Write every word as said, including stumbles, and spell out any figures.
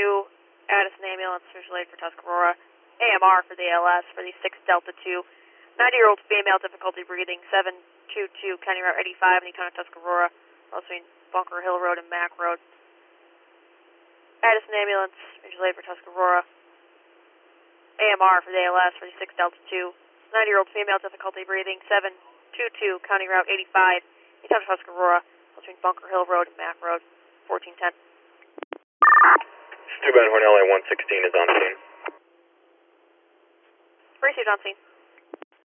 two, Addison Ambulance, visual aid for Tuscarora. A M R for the A L S for the six Delta two. ninety-year-old female, difficulty breathing, seven two two, County Route eighty-five in Econo, Tuscarora, also in Bunker Hill Road and Mac Road. Addison Ambulance, visual aid for Tuscarora. A M R for the A L S for the six Delta two. ninety-year-old female, difficulty breathing, seven two two, County Route eighty-five, Econo, Tuscarora, also in Bunker Hill Road and Mac Road, fourteen ten. Stu Ben Horn, L A one sixteen is on scene. Received on scene.